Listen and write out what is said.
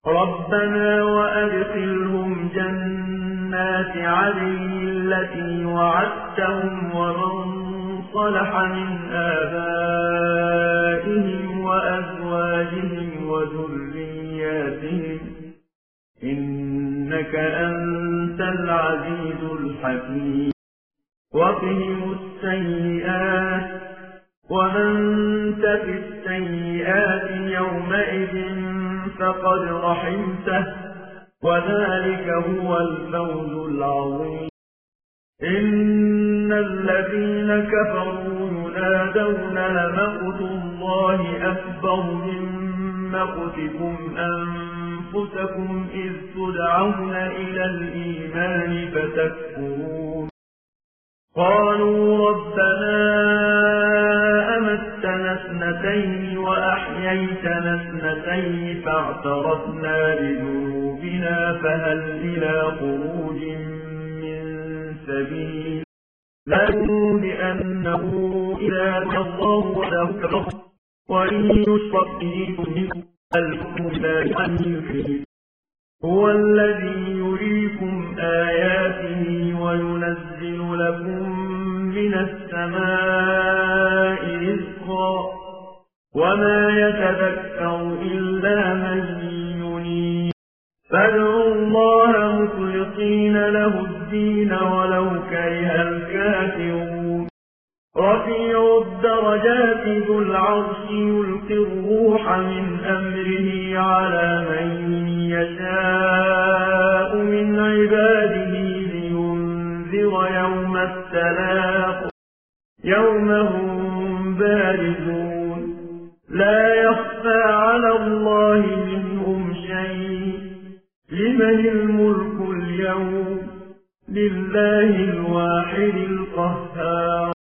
ربنا وأدخلهم جنات عدن التي وعدتهم ومن صلح من آبائهم وأزواجهم وذرياتهم إنك أنت العزيز الحكيم وقهم السيئات ومن تك السيئات يومئذ فقد رحمته وذلك هو الفوز العظيم إن الذين كفروا ينادون لمقت الله أكبر من مقتكم أنفسكم إذ تدعون إلى الإيمان فتكفرون قالوا ربنا أمتنا اثنتين وأحييتنا اثنتين فاعترفنا بذنوبنا فهل إلى خروج من سبيل لكن بأنه إذا الله وله كفر وإن يشرك به منه الحكم لا عنه هو الذي يريكم آياته وينزل لكم من السماء رزقا وما يتذكر إلا من ينيب فادعوا الله مخلصين له الدين ولو كره الكافرون رفيع الدرجات ذو العرش يلقي الروح من أمره على من يشاء من عباده لينذر يوم التلاق يوم هم بارزون لا يخفى على الله منهم شيء لمن الملك اليوم لله الواحد القهار